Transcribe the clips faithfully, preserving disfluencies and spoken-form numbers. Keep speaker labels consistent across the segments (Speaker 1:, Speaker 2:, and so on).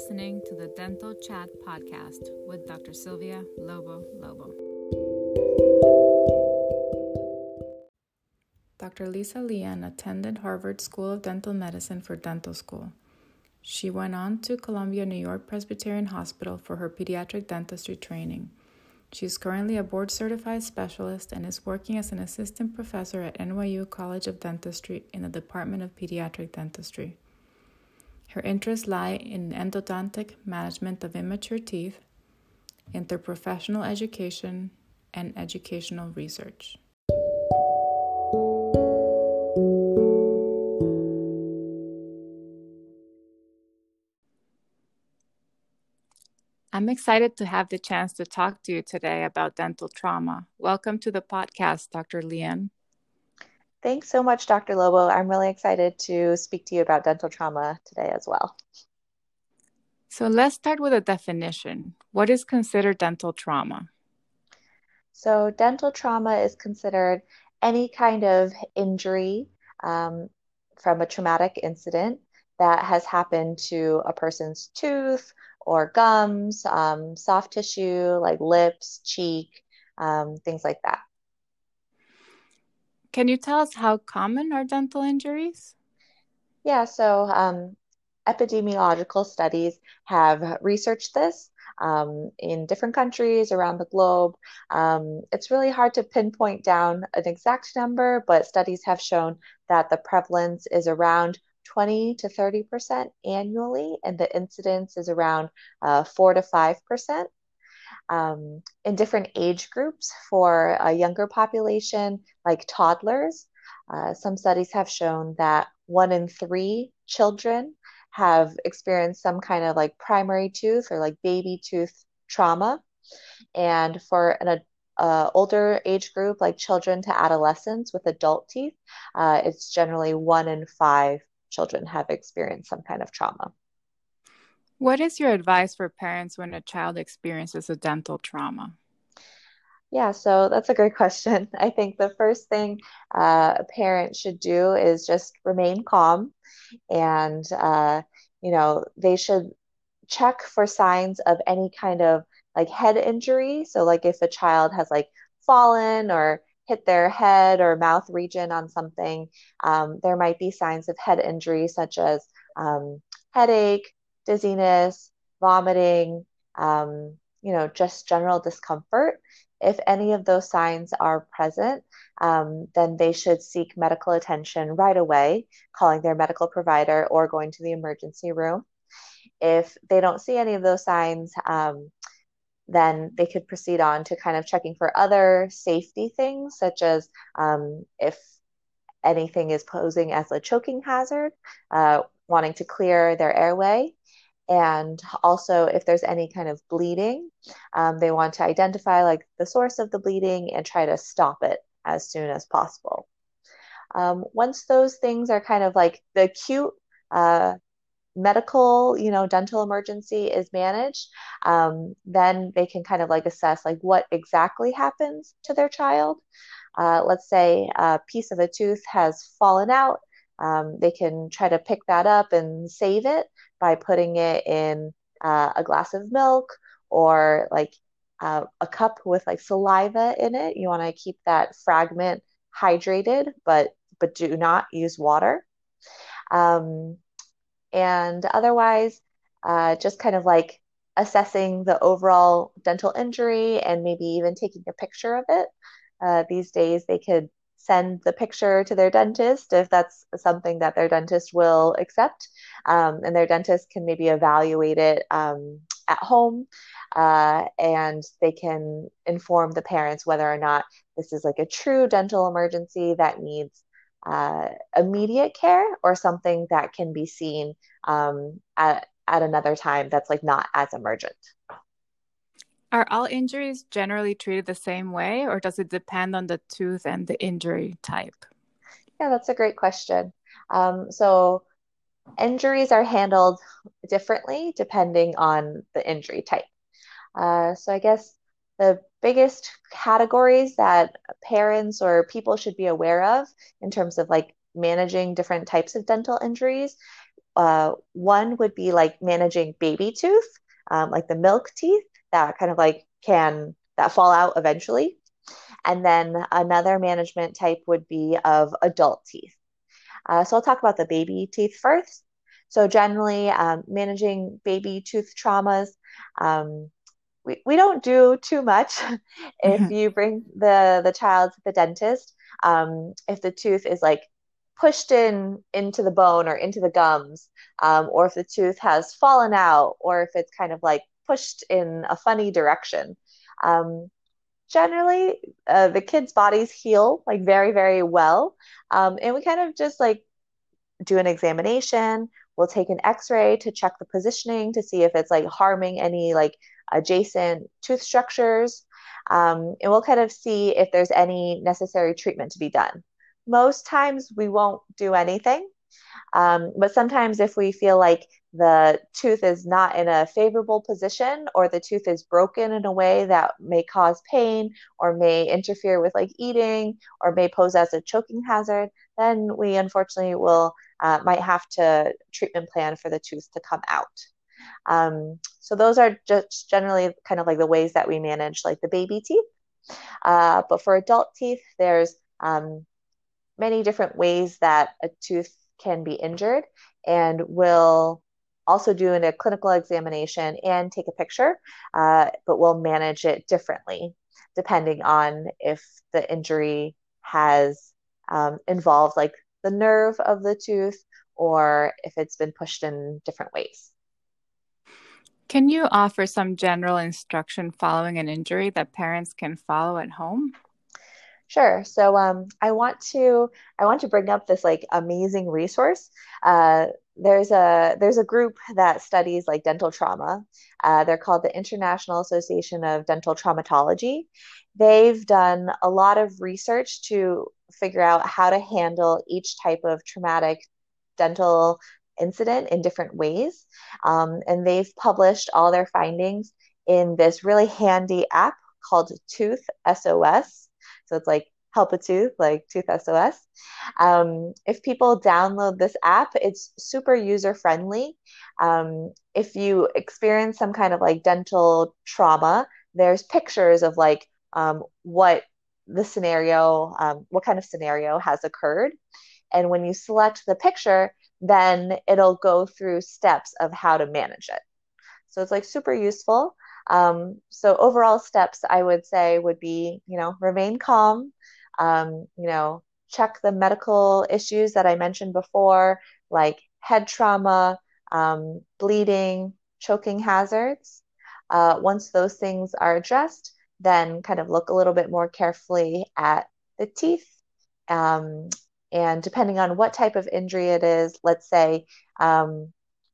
Speaker 1: listening to the Dental Chat podcast with Doctor Sylvia Lobo Lobo. Doctor Lisa Lian attended Harvard School of Dental Medicine for dental school. She went on to Columbia New York Presbyterian Hospital for her pediatric dentistry training. She is currently a board-certified specialist and is working as an assistant professor at N Y U College of Dentistry in the Department of Pediatric Dentistry. Her interests lie in endodontic management of immature teeth, interprofessional education, and educational research. I'm excited to have the chance to talk to you today about dental trauma. Welcome to the podcast, Doctor Lian.
Speaker 2: Thanks so much, Doctor Lobo. I'm really excited to speak to you about dental trauma today as well.
Speaker 1: So let's start with a definition. What is considered dental trauma?
Speaker 2: So dental trauma is considered any kind of injury um, from a traumatic incident that has happened to a person's tooth or gums, um, soft tissue like lips, cheek, um, things like that.
Speaker 1: Can you tell us how common are dental injuries?
Speaker 2: Yeah, so um, epidemiological studies have researched this um, in different countries around the globe. Um, it's really hard to pinpoint down an exact number, but studies have shown that the prevalence is around twenty to thirty percent annually, and the incidence is around uh, four to five percent. Um, in different age groups for a younger population, like toddlers, uh, some studies have shown that one in three children have experienced some kind of like primary tooth or like baby tooth trauma. And for an uh, older age group, like children to adolescents with adult teeth, uh, it's generally one in five children have experienced some kind of trauma.
Speaker 1: What is your advice for parents when a child experiences a dental trauma?
Speaker 2: Yeah, so that's a great question. I think the first thing uh, a parent should do is just remain calm, and uh, you know, they should check for signs of any kind of like head injury. So like if a child has like fallen or hit their head or mouth region on something, um, there might be signs of head injury such as um, headache, dizziness, vomiting, um, you know, just general discomfort. If any of those signs are present, um, then they should seek medical attention right away, calling their medical provider or going to the emergency room. If they don't see any of those signs, um, then they could proceed on to kind of checking for other safety things, such as um, if anything is posing as a choking hazard, uh, wanting to clear their airway. And also, if there's any kind of bleeding, um, they want to identify like the source of the bleeding and try to stop it as soon as possible. Um, once those things are kind of like the acute uh, medical, you know, dental emergency is managed, um, then they can kind of like assess like what exactly happens to their child. Uh, let's say a piece of a tooth has fallen out. Um, they can try to pick that up and save it by putting it in uh, a glass of milk or like uh, a cup with like saliva in it. You want to keep that fragment hydrated, but but do not use water. Um, and otherwise, uh, just kind of like assessing the overall dental injury and maybe even taking a picture of it. Uh, these days, they could send the picture to their dentist if that's something that their dentist will accept. Um, and their dentist can maybe evaluate it um, at home, uh, and they can inform the parents whether or not this is like a true dental emergency that needs uh, immediate care or something that can be seen um, at, at another time that's like not as emergent.
Speaker 1: Are all injuries generally treated the same way, or does it depend on the tooth and the injury type?
Speaker 2: Yeah, that's a great question. Um, so injuries are handled differently depending on the injury type. Uh, so I guess the biggest categories that parents or people should be aware of in terms of like managing different types of dental injuries Uh, one would be like managing baby tooth, um, like the milk teeth that kind of like can that fall out eventually. And then another management type would be of adult teeth. Uh, so I'll talk about the baby teeth first. So generally, um, managing baby tooth traumas, um, we, we don't do too much. If you bring the the child to the dentist, um, if the tooth is like pushed in into the bone or into the gums, um, or if the tooth has fallen out, or if it's kind of like pushed in a funny direction. Um, Generally, uh, the kids' bodies heal like very, very well. Um, and we kind of just like do an examination. We'll take an x-ray to check the positioning to see if it's like harming any like adjacent tooth structures. Um, and we'll kind of see if there's any necessary treatment to be done. Most times we won't do anything. Um, but sometimes if we feel like the tooth is not in a favorable position or the tooth is broken in a way that may cause pain or may interfere with like eating or may pose as a choking hazard, then we unfortunately will uh, might have to treatment plan for the tooth to come out. Um, so those are just generally kind of like the ways that we manage like the baby teeth. Uh, but for adult teeth, there's um, many different ways that a tooth can be injured, and we'll also do a clinical examination and take a picture, uh, but we'll manage it differently depending on if the injury has um, involved like the nerve of the tooth or if it's been pushed in different ways.
Speaker 1: Can you offer some general instruction following an injury that parents can follow at home?
Speaker 2: Sure. So um, I want to I want to bring up this like amazing resource. Uh, there's a there's a group that studies like dental trauma. Uh, they're called the International Association of Dental Traumatology. They've done a lot of research to figure out how to handle each type of traumatic dental incident in different ways. Um, and they've published all their findings in this really handy app called Tooth S O S. So it's like help a tooth, like Tooth S O S. Um, if people download this app, it's super user friendly. Um, if you experience some kind of like dental trauma, there's pictures of like um, what the scenario, um, what kind of scenario has occurred. And when you select the picture, then it'll go through steps of how to manage it. So it's like super useful. Um, so overall steps I would say would be, you know, remain calm, um, you know, check the medical issues that I mentioned before, like head trauma, um, bleeding, choking hazards. Uh, once those things are addressed, then kind of look a little bit more carefully at the teeth. Um, and depending on what type of injury it is, let's say um,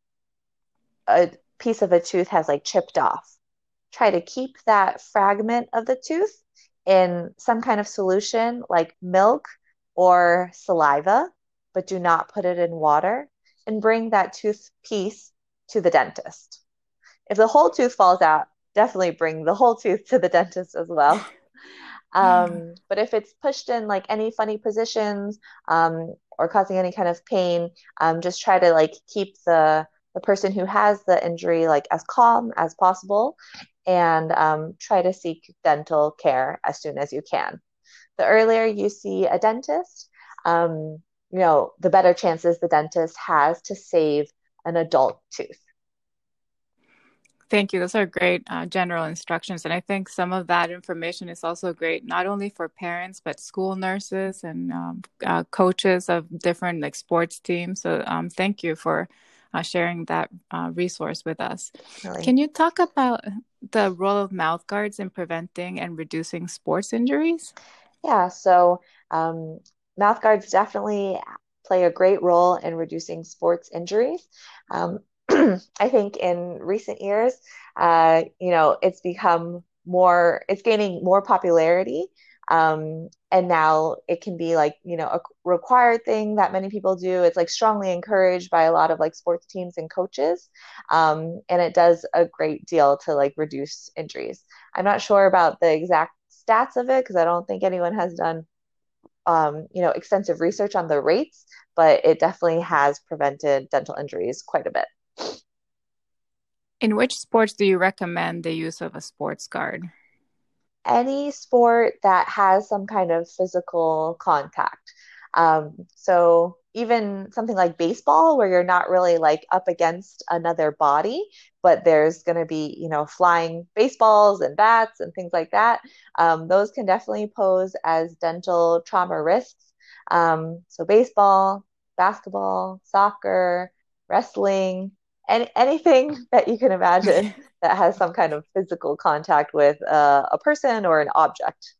Speaker 2: a piece of a tooth has like chipped off. Try to keep that fragment of the tooth in some kind of solution like milk or saliva, but do not put it in water and bring that tooth piece to the dentist. If the whole tooth falls out, definitely bring the whole tooth to the dentist as well. Um, but if it's pushed in like any funny positions um, or causing any kind of pain, um, just try to like keep the the person who has the injury like as calm as possible and um, try to seek dental care as soon as you can. The earlier you see a dentist, um, you know, the better chances the dentist has to save an adult tooth.
Speaker 1: Thank you. Those are great uh, general instructions. And I think some of that information is also great, not only for parents, but school nurses and um, uh, coaches of different like sports teams. So um, thank you for uh, sharing that uh, resource with us.
Speaker 2: Really.
Speaker 1: Can you talk about the role of mouth guards in preventing and reducing sports injuries?
Speaker 2: Yeah, so um, mouth guards definitely play a great role in reducing sports injuries. Um, I think in recent years, uh, you know, it's become more, it's gaining more popularity. Um, and now it can be like, you know, a required thing that many people do. It's like strongly encouraged by a lot of like sports teams and coaches. Um, and it does a great deal to like reduce injuries. I'm not sure about the exact stats of it because I don't think anyone has done um, you know, extensive research on the rates, but it definitely has prevented dental injuries quite a bit.
Speaker 1: In which sports do you recommend the use of a sports guard?
Speaker 2: Any sport that has some kind of physical contact. Um, so even something like baseball, where you're not really like up against another body, but there's going to be, you know, flying baseballs and bats and things like that. Um, those can definitely pose as dental trauma risks. Um, so baseball, basketball, soccer, wrestling, any, anything that you can imagine that has some kind of physical contact with uh, a person or an object.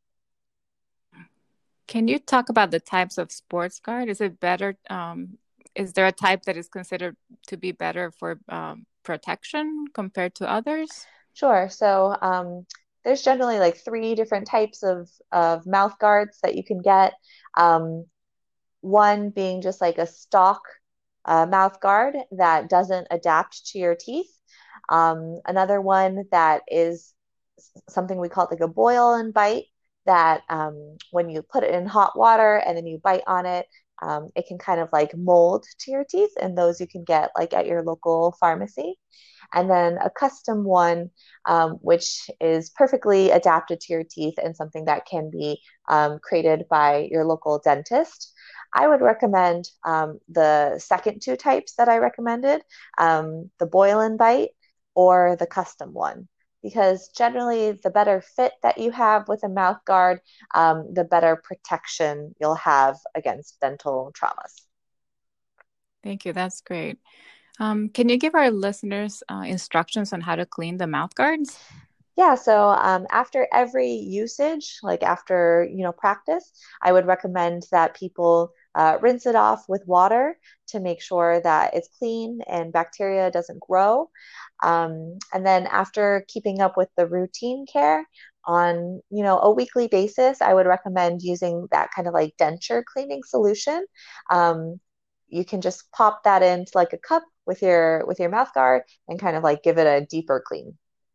Speaker 1: Can you talk about the types of sports guard? Is it better? Um, is there a type that is considered to be better for um, protection compared to others?
Speaker 2: Sure. So um, there's generally like three different types of, of mouth guards that you can get. Um, one being just like a stock uh, mouth guard that doesn't adapt to your teeth. Um, another one that is something we call like a boil and bite, that um, when you put it in hot water and then you bite on it, um, it can kind of like mold to your teeth, and those you can get like at your local pharmacy. And then a custom one, um, which is perfectly adapted to your teeth and something that can be um, created by your local dentist. I would recommend um, the second two types that I recommended, um, the boil and bite or the custom one, because generally the better fit that you have with a mouth guard, um, the better protection you'll have against dental traumas.
Speaker 1: Thank you. That's great. Um, can you give our listeners uh, instructions on how to clean the mouth guards?
Speaker 2: Yeah, so um, after every usage, like after, you know, practice, I would recommend that people uh, rinse it off with water to make sure that it's clean and bacteria doesn't grow. Um, and then after keeping up with the routine care on, you know, a weekly basis, I would recommend using that kind of like denture cleaning solution. Um, you can just pop that into like a cup with your with your mouth guard and kind of like give it a deeper clean.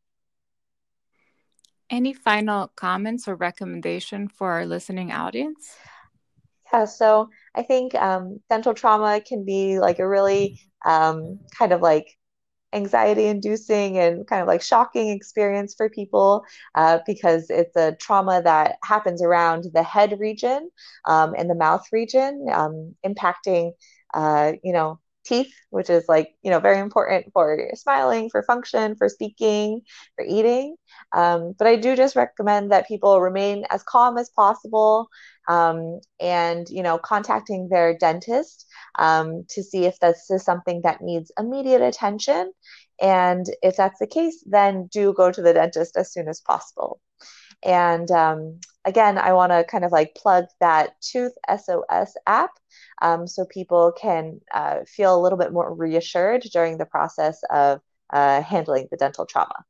Speaker 1: Any final comments or recommendation for our listening audience?
Speaker 2: Yeah, so I think um, dental trauma can be like a really um, kind of like anxiety inducing and kind of like shocking experience for people uh, because it's a trauma that happens around the head region um, and the mouth region, um, impacting, uh, you know, teeth, which is like, you know, very important for smiling, for function, for speaking, for eating. Um, but I do just recommend that people remain as calm as possible, um, and, you know, contacting their dentist um, to see if this is something that needs immediate attention. And if that's the case, then do go to the dentist as soon as possible. And um, again, I want to kind of like plug that Tooth S O S app, um, so people can uh, feel a little bit more reassured during the process of uh, handling the dental trauma.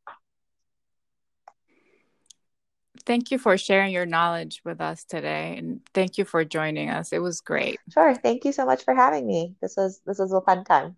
Speaker 1: Thank you for sharing your knowledge with us today, and thank you for joining us. It was great.
Speaker 2: Sure. Thank you so much for having me. This was this was a fun time.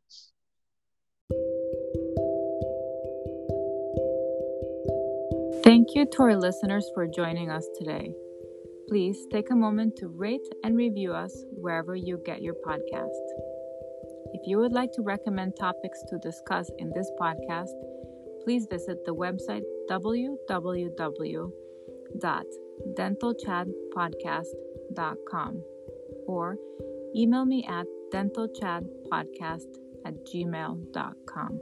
Speaker 1: Thank you to our listeners for joining us today. Please take a moment to rate and review us wherever you get your podcast. If you would like to recommend topics to discuss in this podcast, please visit the website w w w dot dental chad podcast dot com or email me at dentalchadpodcast at gmail dot com.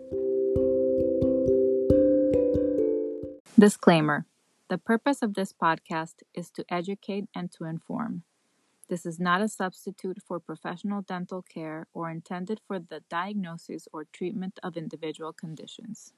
Speaker 1: Disclaimer: the purpose of this podcast is to educate and to inform. This is not a substitute for professional dental care or intended for the diagnosis or treatment of individual conditions.